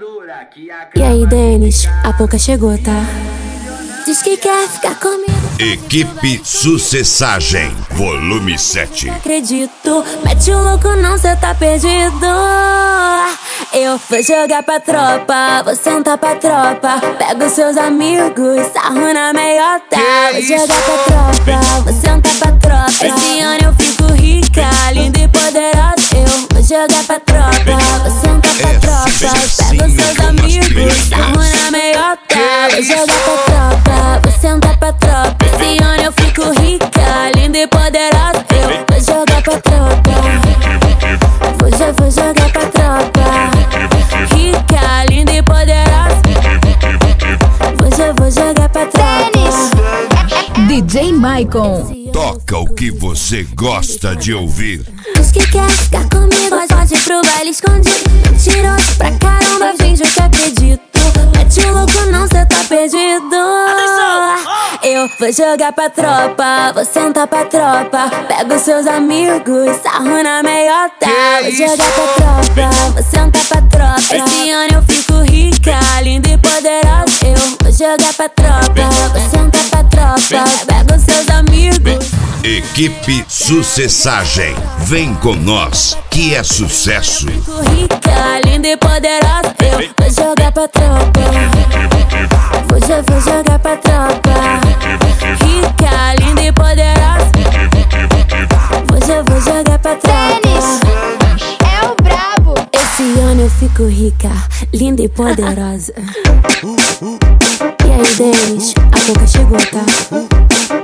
E aí, Denis, a pouca chegou, tá? Diz que quer ficar comigo. Equipe Sucessagem, volume 7. Acredito, mete o louco não, cê tá perdido. Eu vou jogar pra tropa, vou sentar pra tropa. Pega os seus amigos, sarro na meiota. Vou jogar pra tropa, vou sentar pra tropa. Esse ano eu fico rica, linda e poderosa. Eu vou jogar pra tropa, vou sentar pra tropa. Pega os seus amigos, sarro na meiota. Vou jogar pra tropa, vou sentar pra tropa. Esse ano eu fico rica, linda e poderosa. Eu vou jogar pra tropa, vou jogar pra tropa. Rica, linda e poderosa. Vou jogar pra tropa. DJ Maicon. Toca o que você gosta de ouvir. Diz que quer ficar comigo, mas pode ir pro baile escondido. Mentiroso pra caramba, finge que acredito. Mete o louco não, cê tá perdido. Eu vou jogar pra tropa, vou sentar pra tropa. Pega os seus amigos, sarro na meiota. Vou jogar pra tropa, vou sentar pra tropa. Esse ano eu fico rica, linda e poderosa. Eu vou jogar pra tropa, vou sentar pra tropa. Pega os seus amigos. Equipe Sucessagem, vem com nós, que é sucesso. Fico rica, linda e poderosa. Eu vou jogar pra tropa, vou jogar pra tropa. Rica, linda e poderosa. Vou jogar pra tropa. É o brabo. Esse ano eu fico rica, linda e poderosa. E aí, Denis, a pouca chegou, tá?